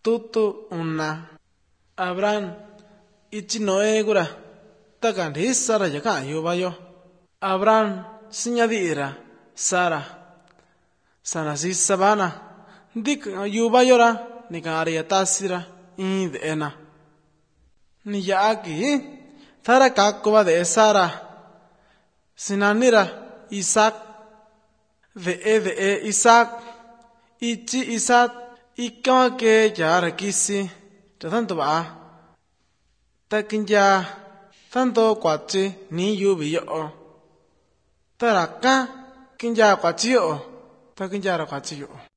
tutu una Abraham ichi Noé gura takan risara yaka yubayo Abraham siñadira Sara si sabana dik yubayora nikaria tasira indena ni yaki thara kakuba de Sara sinanira Isaac de Isaac ichi Isaac ikawa ke yara kisi tanto ba takinya tanto kwachi ni yubiyo taraka kinya kwachi yo takinya kwachi yo